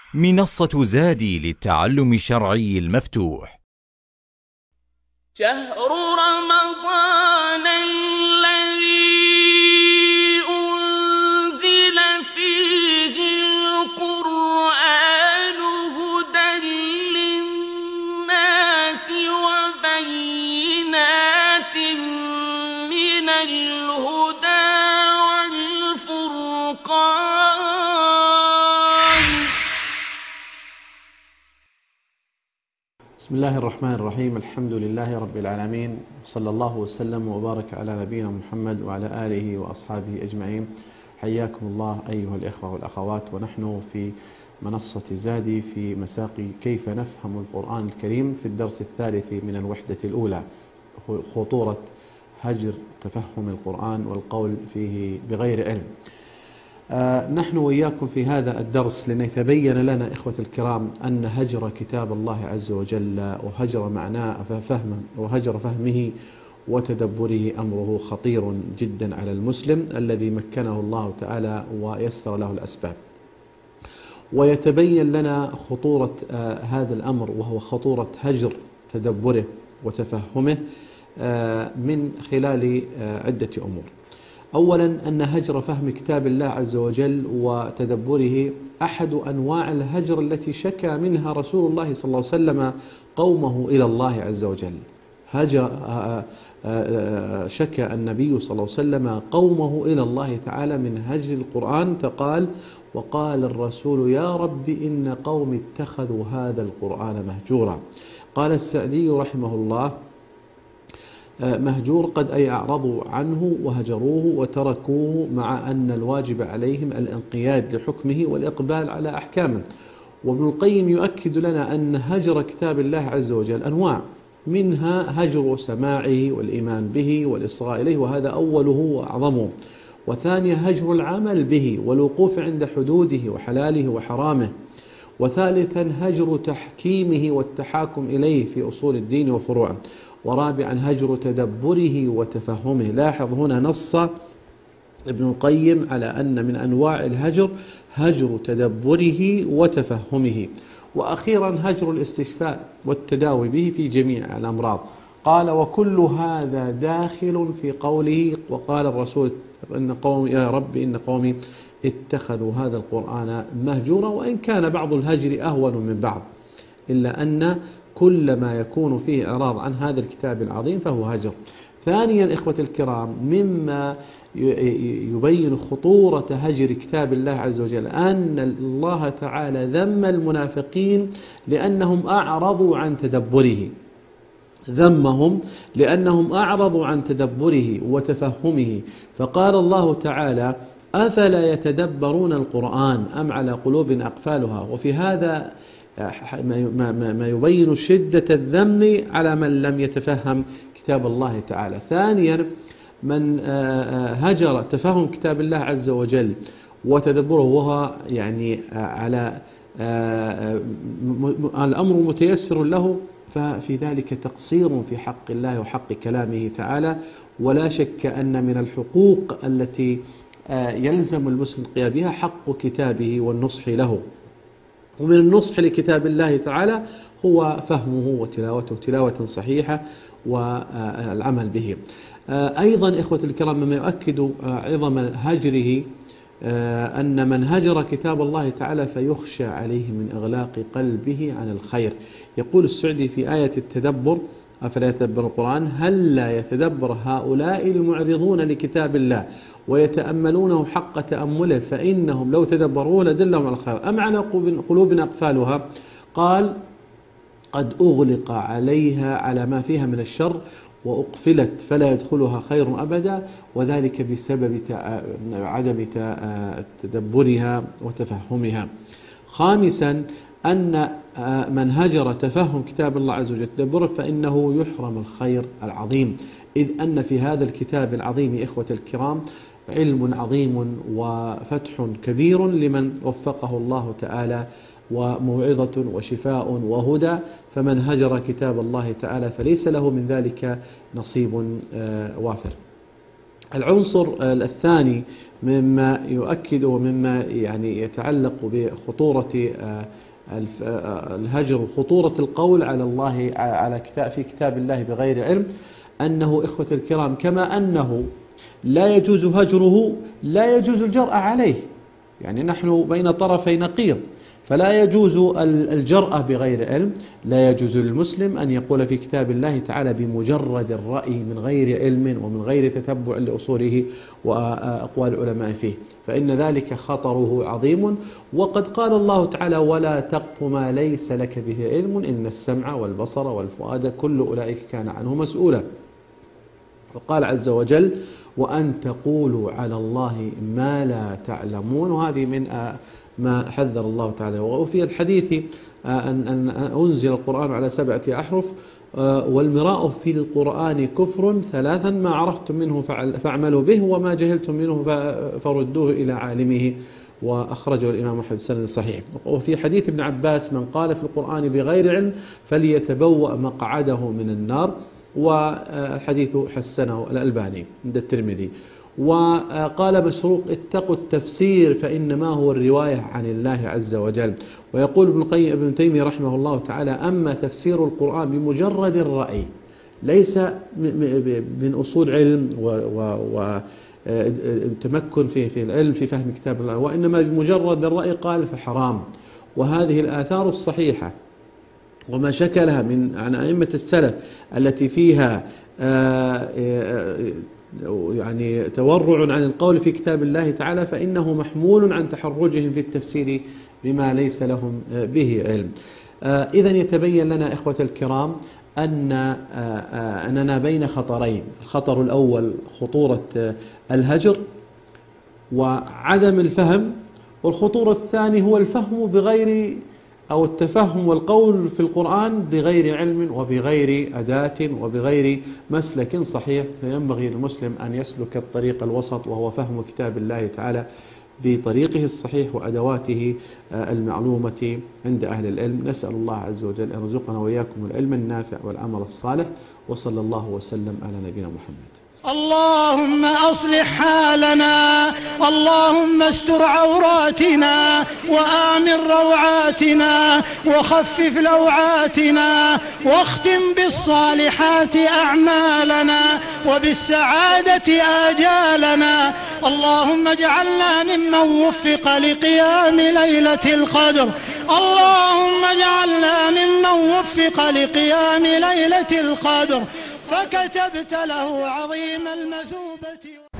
منصة زادي للتعلم الشرعي المفتوح. شهر رمضان الذي أنزل فيه القرآن هدى للناس وبينات من الهدى والفرقان. بسم الله الرحمن الرحيم. الحمد لله رب العالمين، صلى الله وسلم وبارك على نبينا محمد وعلى آله وأصحابه أجمعين. حياكم الله أيها الإخوة والأخوات، ونحن في منصة زادي في مساق كيف نفهم القرآن الكريم في الدرس الثالث من الوحدة الأولى، خطورة هجر تفهم القرآن والقول فيه بغير علم. نحن وإياكم في هذا الدرس لنتبين لنا إخوة الكرام أن هجر كتاب الله عز وجل وهجر معناه وهجر فهمه وتدبره أمره خطير جدا على المسلم الذي مكنه الله تعالى ويسر له الأسباب. ويتبين لنا خطورة هذا الأمر، وهو خطورة هجر تدبره وتفهمه من خلال عدة أمور. أولا أن هجر فهم كتاب الله عز وجل وتدبره أحد أنواع الهجر التي شكى منها رسول الله صلى الله عليه وسلم قومه إلى الله عز وجل. شكى النبي صلى الله عليه وسلم قومه إلى الله تعالى من هجر القرآن، فقال: وقال الرسول يا رب إن قوم اتخذوا هذا القرآن مهجورا. قال السعدي رحمه الله: مهجور قد أي أعرضوا عنه وهجروه وتركوه، مع أن الواجب عليهم الانقياد لحكمه والإقبال على أحكامه. وابن القيم يؤكد لنا أن هجر كتاب الله عز وجل أنواع، منها هجر سماعه والإيمان به والإصغاء إليه، وهذا أوله وأعظمه. وثانيا هجر العمل به والوقوف عند حدوده وحلاله وحرامه. وثالثا هجر تحكيمه والتحاكم إليه في أصول الدين وفروعه. ورابعا هجر تدبره وتفهمه. لاحظ هنا نص ابن القيم على أن من أنواع الهجر هجر تدبره وتفهمه. وأخيرا هجر الاستشفاء والتداوي به في جميع الأمراض. قال: وكل هذا داخل في قوله وقال الرسول إن قومي يا رب إن قومي اتخذوا هذا القرآن مهجورا. وإن كان بعض الهجر أهون من بعض، إلا أن كل ما يكون فيه إعراض عن هذا الكتاب العظيم فهو هجر. ثانيا إخوة الكرام، مما يبين خطورة هجر كتاب الله عز وجل أن الله تعالى ذم المنافقين لأنهم أعرضوا عن تدبره. ذمهم لأنهم أعرضوا عن تدبره وتفهمه. فقال الله تعالى: أفلا يتدبرون القرآن أم على قلوب أقفالها. وفي هذا ما يبين شدة الذم على من لم يتفهم كتاب الله تعالى. ثانيا، من هجر تفهم كتاب الله عز وجل وتدبره وهو يعني على الأمر متيسر له، ففي ذلك تقصير في حق الله وحق كلامه تعالى. ولا شك أن من الحقوق التي يلزم المسلم القيام بها حق كتابه والنصح له. ومن النصح لكتاب الله تعالى هو فهمه وتلاوته تلاوة صحيحة والعمل به. أيضا إخوة الكرام، مما يؤكد عظم هجره أن من هجر كتاب الله تعالى فيخشى عليه من إغلاق قلبه عن الخير. يقول السعدي في آية التدبر: أفلا يتدبر القرآن هل لا يتدبر هؤلاء المعرضون لكتاب الله ويتأملونه حق تأمله فإنهم لو تدبروه لدلهم على الخير أم على قلوب أقفالها. قال: قد أغلق عليها على ما فيها من الشر وأقفلت فلا يدخلها خير أبدا، وذلك بسبب عدم تدبرها وتفهمها. خامسا، أن من هجر تفهم كتاب الله عز وجل تدبره فإنه يحرم الخير العظيم، إذ أن في هذا الكتاب العظيم إخوة الكرام علم عظيم وفتح كبير لمن وفقه الله تعالى، وموعظة وشفاء وهدى. فمن هجر كتاب الله تعالى فليس له من ذلك نصيب وافر. العنصر الثاني مما يؤكد ومما يعني يتعلق بخطورة الهجر وخطورة القول على الله في كتاب الله بغير علم، أنه إخوة الكرام كما أنه لا يجوز هجره لا يجوز الجرأة عليه. يعني نحن بين طرفي نقيض، فلا يجوز الجرأة بغير علم. لا يجوز للمسلم أن يقول في كتاب الله تعالى بمجرد الرأي من غير علم ومن غير تتبع لأصوله وأقوال العلماء فيه، فإن ذلك خطره عظيم. وقد قال الله تعالى: ولا تقف ما ليس لك به علم إن السمع والبصر والفؤاد كل أولئك كان عنه مسؤولا. وقال عز وجل: وأن تقولوا على الله ما لا تعلمون. وهذه من ما حذر الله تعالى. وفي الحديث أن أنزل القرآن على 7 أحرف، والمراء في القرآن كفر 3: ما عرفتم منه فاعملوا به، وما جهلتم منه فردوه إلى عالمه. وأخرجه الإمام أحمد بسند صحيح. وفي حديث ابن عباس: من قال في القرآن بغير علم فليتبوأ مقعده من النار. والحديث حسنه الألباني عند الترمذي. وقال مسروق: اتقوا التفسير فإنما هو الرواية عن الله عز وجل. ويقول ابن تيمية رحمه الله تعالى: أما تفسير القرآن بمجرد الرأي ليس من أصول علم وتمكن في العلم في فهم كتاب الله، وإنما بمجرد الرأي قال فحرام. وهذه الآثار الصحيحة وما شكلها عن أئمة السلف التي فيها يعني تورع عن القول في كتاب الله تعالى، فإنه محمول عن تحرجهم في التفسير بما ليس لهم به علم. إذن يتبين لنا إخوة الكرام أننا بين خطرين: الخطر الأول خطورة الهجر وعدم الفهم، والخطورة الثاني هو الفهم بغير أو التفهم والقول في القرآن بغير علم وبغير أداة وبغير مسلك صحيح. فينبغي للمسلم أن يسلك الطريق الوسط، وهو فهم كتاب الله تعالى بطريقه الصحيح وأدواته المعلومة عند أهل العلم. نسأل الله عز وجل أن يرزقنا وإياكم العلم النافع والعمل الصالح، وصلى الله وسلم على نبينا محمد. اللهم أصلح حالنا، اللهم استر عوراتنا وآمن روعاتنا وخفف لوعاتنا، واختم بالصالحات أعمالنا وبالسعادة آجالنا. اللهم اجعلنا ممن وفق لقيام ليلة القدر، اللهم اجعلنا ممن وفق لقيام ليلة القدر فكتبت له عظيم المثوبة.